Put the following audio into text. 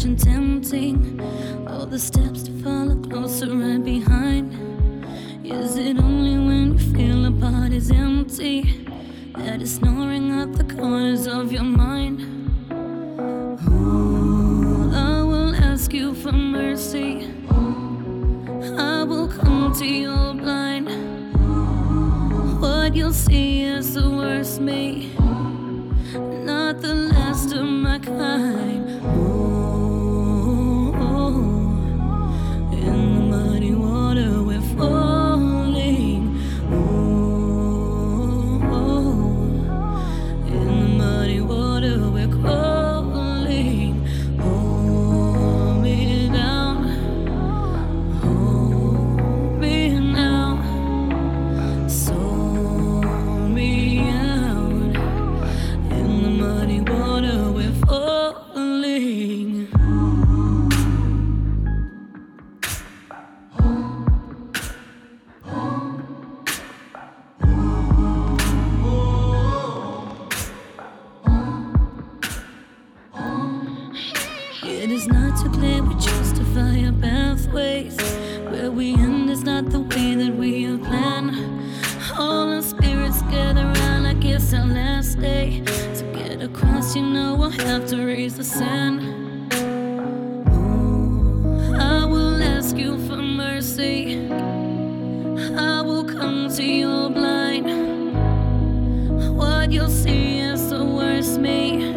strange and tempting. All the steps to follow closer right behind. Is it only when you feel a part is empty that is snoring at the corners of your mind? Oh, I will ask you for mercy. I will come to you blind. What you'll see is the worst me, not the last of my kind. Oh, in the muddy water we're falling. Oh, in the muddy water we're crawling. Hold me down, hold me now, sold me out. In the muddy water we're falling. It is not too clear we justify our pathways. Where we end is not the way that we have planned. All our spirits gather around like it's our last day. To get across, you know we'll have to raise the sand. Oh, I will ask you for mercy. I will come to you blind. What you'll see is the worst me,